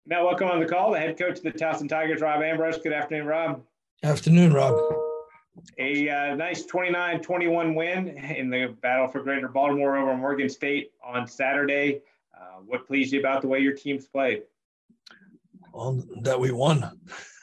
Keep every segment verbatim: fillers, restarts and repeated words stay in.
Now, welcome on the call, the head coach of the Towson Tigers, Rob Ambrose. Good afternoon, Rob. Afternoon, Rob. A uh, nice twenty-nine twenty-one win in the battle for Greater Baltimore over Morgan State on Saturday. Uh, what pleased you about the way your teams played? Well, that we won.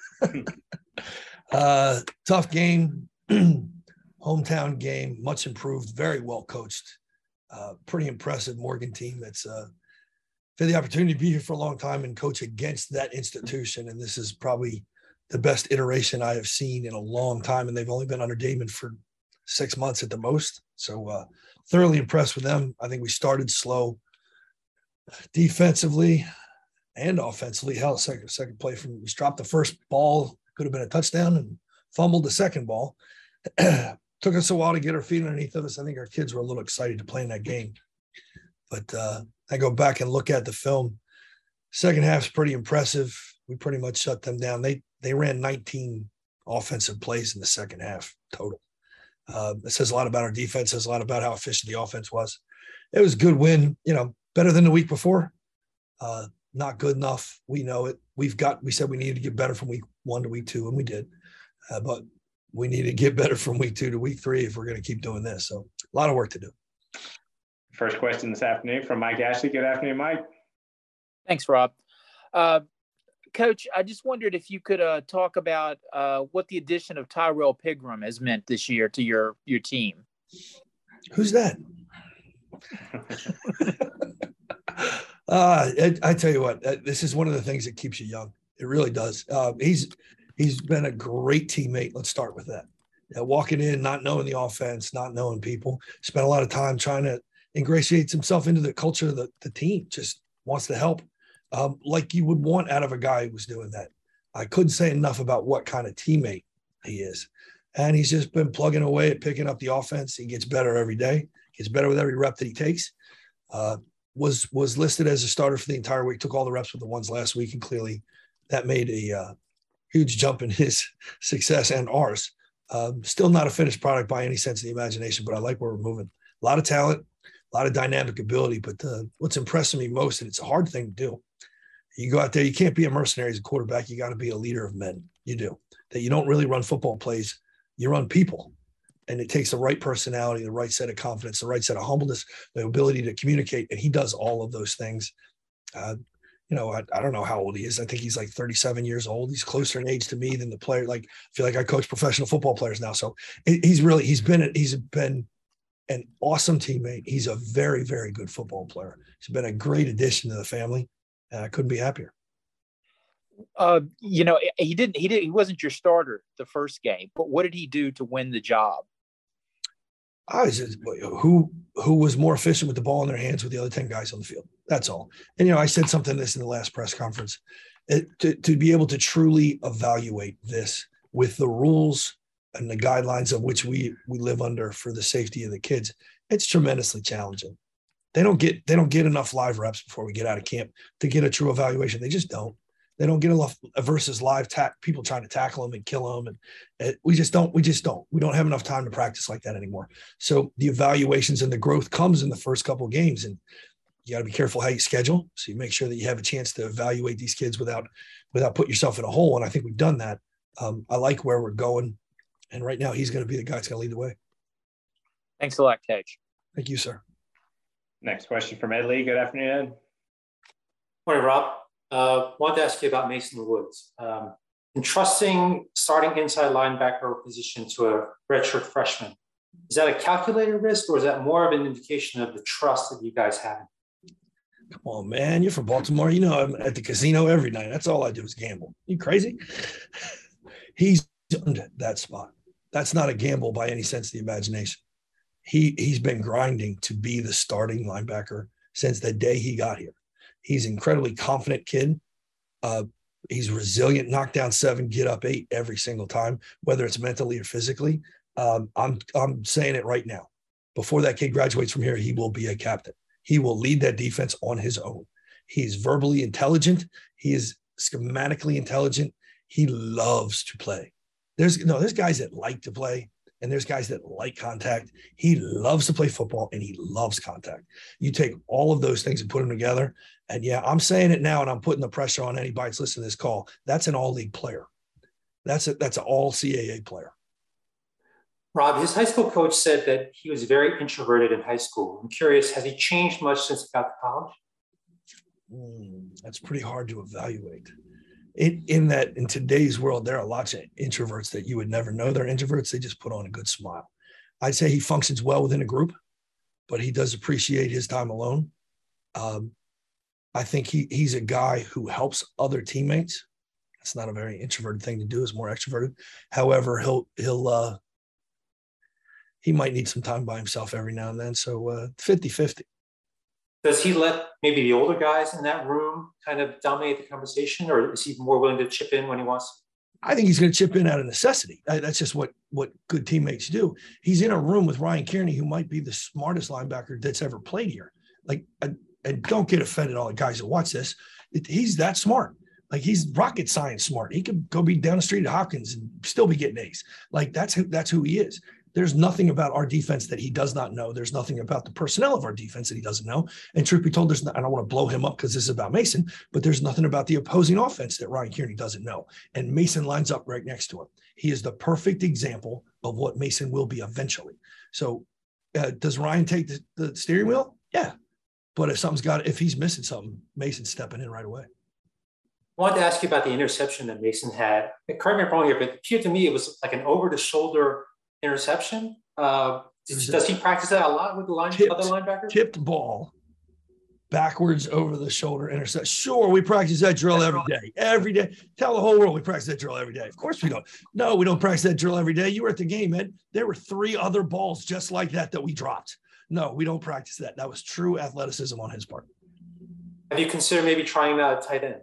uh, tough game, hometown game, much improved, very well coached. Uh, pretty impressive Morgan team that's uh, had the opportunity to be here for a long time and coach against that institution. And this is probably the best iteration I have seen in a long time. And they've only been under Damon for six months at the most. So uh, thoroughly impressed with them. I think we started slow defensively and offensively. Hell, second, second play from, we dropped the first ball, could have been a touchdown, and fumbled the second ball. Took us a while to get our feet underneath of us. I think our kids were a little excited to play in that game. But uh, I go back and look at the film. Second half's pretty impressive. We pretty much shut them down. They they ran nineteen offensive plays in the second half total. Uh, it says a lot about our defense. Says a lot about how efficient the offense was. It was a good win. You know, better than the week before. Uh, not good enough. We know it. We've got. We said we needed to get better from week one to week two, and we did. Uh, but we need to get better from week two to week three if we're going to keep doing this. So a lot of work to do. First question this afternoon from Mike Ashley. Good afternoon, Mike. Thanks, Rob. Uh, Coach, I just wondered if you could uh, talk about uh, what the addition of Tyrell Pigram has meant this year to your your team. Who's that? uh, I, I tell you what, this is one of the things that keeps you young. It really does. Uh, he's he's been a great teammate. Let's start with that. Uh, walking in, not knowing the offense, not knowing people, spent a lot of time trying to ingratiate himself into the culture of the, the team. Just wants to help. Um, like you would want out of a guy who was doing that. I couldn't say enough about what kind of teammate he is. And he's just been plugging away at picking up the offense. He gets better every day, gets better with every rep that he takes. Uh, was was listed as a starter for the entire week, took all the reps with the ones last week, and clearly that made a uh, huge jump in his success and ours. Um, still not a finished product by any sense of the imagination, but I like where we're moving. A lot of talent, a lot of dynamic ability, but uh, what's impressing me most, and it's a hard thing to do, you go out there, you can't be a mercenary as a quarterback. You got to be a leader of men. You do. That you don't really run football plays. You run people. And it takes the right personality, the right set of confidence, the right set of humbleness, the ability to communicate. And he does all of those things. Uh, you know, I, I don't know how old he is. I think he's like thirty-seven years old. He's closer in age to me than the player. Like, I feel like I coach professional football players now. So he's really, he's been, he's been an awesome teammate. He's a very, very good football player. He's been a great addition to the family. And I couldn't be happier. Uh, you know, he didn't. He didn't. He wasn't your starter the first game. But what did he do to win the job? I was just, who who was more efficient with the ball in their hands with the other ten guys on the field. That's all. And you know, I said something this in the last press conference. It, to to be able to truly evaluate this with the rules and the guidelines of which we we live under for the safety of the kids, it's tremendously challenging. They don't get they don't get enough live reps before we get out of camp to get a true evaluation. They just don't. They don't get enough versus live tack people trying to tackle them and kill them, and it, we just don't. We just don't. We don't have enough time to practice like that anymore. So the evaluations and the growth comes in the first couple of games, and you got to be careful how you schedule. So you make sure that you have a chance to evaluate these kids without without putting yourself in a hole. And I think we've done that. Um, I like where we're going, and right now he's going to be the guy that's going to lead the way. Thanks a lot, Coach. Thank you, sir. Next question from Ed Lee. Good afternoon, Ed. Morning, Rob. Uh, wanted to ask you about Mason Woods. Um, entrusting starting inside linebacker position to a redshirt freshman, is that a calculated risk, or is that more of an indication of the trust that you guys have? Come on, man. You're from Baltimore. You know I'm at the casino every night. That's all I do is gamble. You crazy? He's earned that spot. That's not a gamble by any sense of the imagination. He, he's been grinding to be the starting linebacker since the day he got here. He's an incredibly confident kid. Uh, he's resilient, knock down seven, get up eight every single time, whether it's mentally or physically. Um, I'm, I'm saying it right now. Before that kid graduates from here, he will be a captain. He will lead that defense on his own. He's verbally intelligent. He is schematically intelligent. He loves to play. There's, no, there's guys that like to play, and there's guys that like contact. He loves to play football, and he loves contact. You take all of those things and put them together, and yeah, I'm saying it now, and I'm putting the pressure on anybody that's listening to this call. That's an all-league player. That's a, that's an all-C A A player. Rob, his high school coach said that he was very introverted in high school. I'm curious, has he changed much since he got to college? Mm, that's pretty hard to evaluate. In, in that, in today's world, there are lots of introverts that you would never know they're introverts. They just put on a good smile. I'd say he functions well within a group, but he does appreciate his time alone. Um, I think he he's a guy who helps other teammates. That's not a very introverted thing to do. It's more extroverted. However, he'll he'll uh, he might need some time by himself every now and then. So uh, fifty-fifty. Does he let maybe the older guys in that room kind of dominate the conversation, or is he more willing to chip in when he wants? I think he's going to chip in out of necessity. That's just what, what good teammates do. He's in a room with Ryan Kearney, who might be the smartest linebacker that's ever played here. Like, and don't get offended, all the guys that watch this. It, he's that smart. Like, he's rocket science smart. He could go be down the street at Hopkins and still be getting A's. Like, that's who, that's who he is. There's nothing about our defense that he does not know. There's nothing about the personnel of our defense that he doesn't know. And truth be told, there's not, I don't want to blow him up because this is about Mason, but there's nothing about the opposing offense that Ryan Kearney doesn't know. And Mason lines up right next to him. He is the perfect example of what Mason will be eventually. So uh, does Ryan take the, the steering wheel? Yeah. But if something's got, if he's missing something, Mason's stepping in right away. I wanted to ask you about the interception that Mason had. Correct me if I'm wrong here, but it appeared to me it was like an over-the-shoulder interception. Uh, does, does he practice that a lot with the line, tipped, other linebackers? Tipped ball, backwards over the shoulder intercept. Sure, we practice that drill every day. Every day. Tell the whole world we practice that drill every day. Of course we don't. No, we don't practice that drill every day. You were at the game, Ed. There were three other balls just like that that we dropped. No, we don't practice that. That was true athleticism on his part. Have you considered maybe trying that at tight end?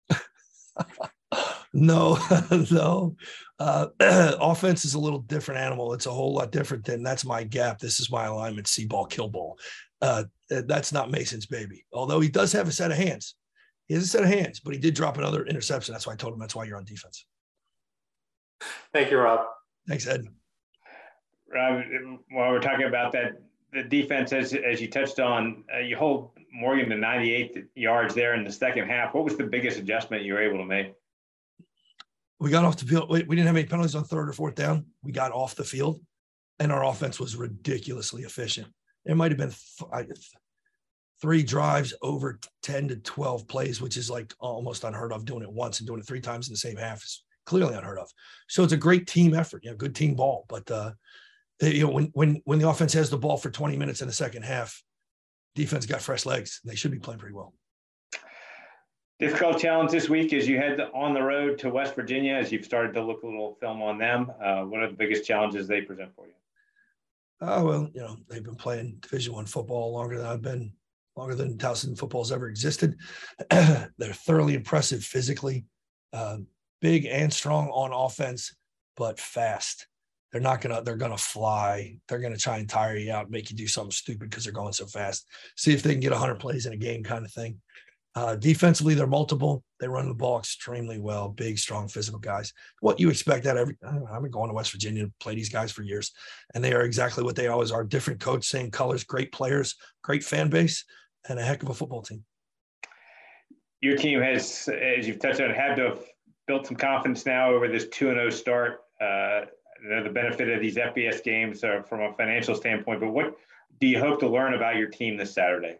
No, no. Uh, offense is a little different animal. It's a whole lot different than that's my gap. This is my alignment, see ball, kill ball. Uh, that's not Mason's baby. Although he does have a set of hands. He has a set of hands, but he did drop another interception. That's why I told him that's why you're on defense. Thank you, Rob. Thanks, Ed. Rob, while we're talking about that, the defense, as, as you touched on, uh, you hold Morgan to ninety-eight yards there in the second half. What was the biggest adjustment you were able to make? We got off the field. We didn't have any penalties on third or fourth down. We got off the field, and our offense was ridiculously efficient. There might have been th- three drives over ten to twelve plays, which is like almost unheard of. Doing it once and doing it three times in the same half is clearly unheard of. So it's a great team effort, you know, good team ball. But uh, you know, when when when the offense has the ball for twenty minutes in the second half, defense got fresh legs. They should be playing pretty well. Difficult challenge this week as you head on the road to West Virginia, as you've started to look a little film on them. Uh, what are the biggest challenges they present for you? Oh, well, you know, they've been playing Division One football longer than I've been, longer than Towson football's ever existed. They're thoroughly impressive physically, uh, big and strong on offense, but fast. They're not going to, they're going to fly. They're going to try and tire you out, make you do something stupid because they're going so fast. See if they can get one hundred plays in a game kind of thing. Uh, defensively, they're multiple. They run the ball extremely well. Big, strong, physical guys. What you expect out of every. I don't know, I've been going to West Virginia to play these guys for years, and they are exactly what they always are. Different coach, same colors, great players, great fan base, and a heck of a football team. Your team has, as you've touched on, had to have built some confidence now over this two and oh start. Uh, the benefit of these F B S games are from a financial standpoint, but what do you hope to learn about your team this Saturday?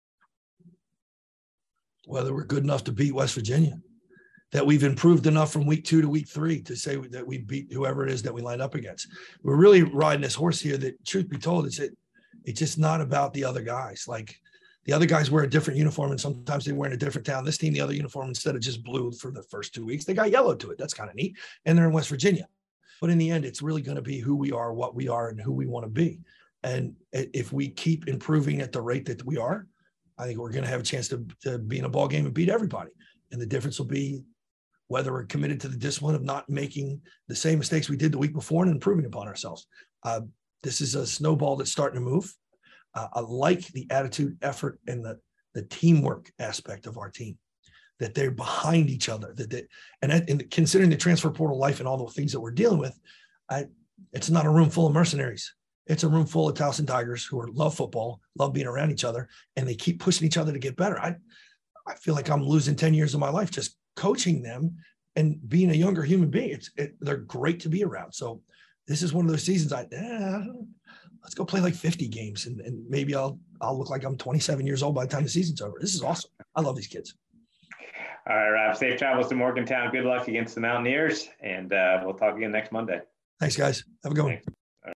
Whether we're good enough to beat West Virginia, that we've improved enough from week two to week three to say that we beat whoever it is that we line up against. We're really riding this horse here that, truth be told, it's, it, it's just not about the other guys. Like, the other guys wear a different uniform, and sometimes they wear in a different town. This team, the other uniform, instead of just blue for the first two weeks, they got yellow to it. That's kind of neat. And they're in West Virginia. But in the end, it's really going to be who we are, what we are, and who we want to be. And if we keep improving at the rate that we are, I think we're going to have a chance to, to be in a ball game and beat everybody. And the difference will be whether we're committed to the discipline of not making the same mistakes we did the week before and improving upon ourselves. Uh, this is a snowball that's starting to move. Uh, I like the attitude, effort, and the, the teamwork aspect of our team, that they're behind each other. That they, and, and considering the transfer portal life and all the things that we're dealing with, I, It's not a room full of mercenaries. It's a room full of Towson Tigers who are, love football, love being around each other, and they keep pushing each other to get better. I, I feel like I'm losing ten years of my life just coaching them and being a younger human being. It's it, they're great to be around. So this is one of those seasons I, eh, let's go play like fifty games and, and maybe I'll, I'll look like I'm twenty-seven years old by the time the season's over. This is awesome. I love these kids. All right, Rob, safe travels to Morgantown. Good luck against the Mountaineers, and uh, we'll talk again next Monday. Thanks, guys. Have a good one. Thanks.